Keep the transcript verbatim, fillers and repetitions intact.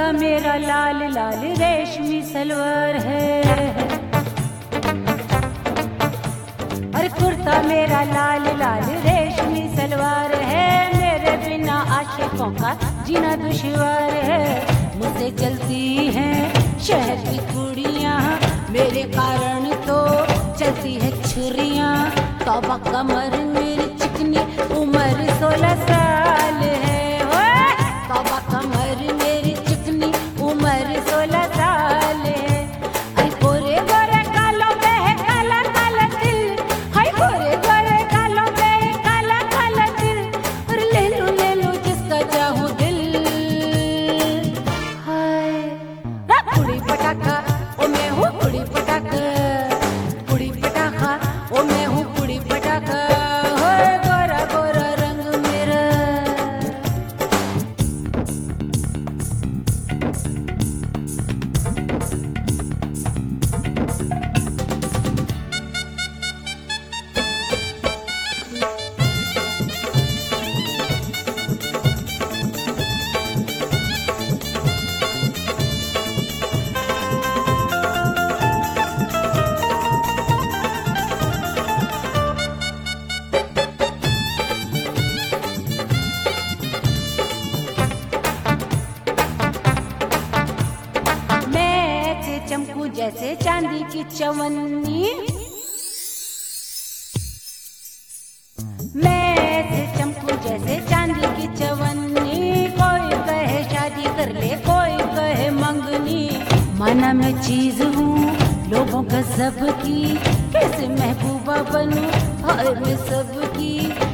मेरा लाल लाल रेशमी सलवार है, अरे कुर्ता मेरा लाल लाल रेशमी सलवार है, मेरे बिना आशिकों का जीना दुश्वार है। मुझसे चलती हैं शहर की कुड़ियाँ, मेरे कारण तो चलती है छुरियाँ। तौबा कमर मेरी चिकनी उम्र सोलह साल है, ओए तौबा कमर मेरी चिकनी उम्र सोलह साल है। अरे गोरे गोरे कालों पे है काला काला दिल, हाय गोरे गोरे कालों पे है काला काला दिल, और ले लो ले लो जिसका चाहूं दिल। हाय ना कुड़ी पटाखा ओ मैं हूँ कुड़ी पटाखा, कुड़ी पटाखा ओ मैं हूँ कुड़ी पटाखा, होए गोरा गोरा रंग मेरा। चमकू जैसे चांदी की चवन्नी, मैं ऐसे चमकू जैसे चांदी की चवन्नी। कोई कहे शादी कर ले, कोई कहे मंगनी। माना मैं चीज हूँ लोगों का सबकी, कैसे महबूबा बनूं हाय मैं सबकी।